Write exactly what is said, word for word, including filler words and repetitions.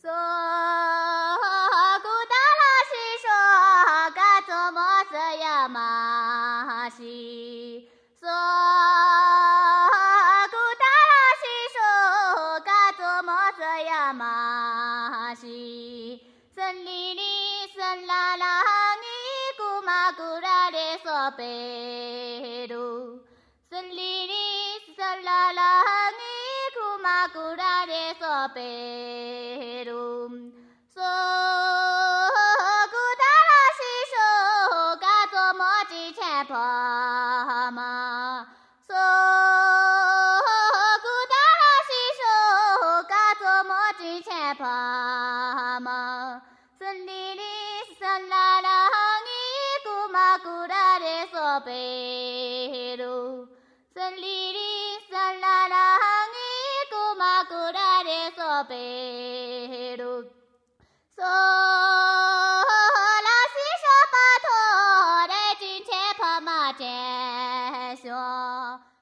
说古达拉西说嘎做么子呀嘛西说古达拉西说嘎做么子呀嘛西森里里森啦啦你古嘛古拉的说贝鲁森里里森啦啦你古嘛古拉的说贝鲁说古达拉西说嘎做么子前跑嘛说古达拉西说嘎做么子前跑嘛森里里森啦啦你古嘛古拉的说贝鲁森里里森啦啦你古嘛古拉的说贝鲁说拉西说巴托的金钱跑马钱说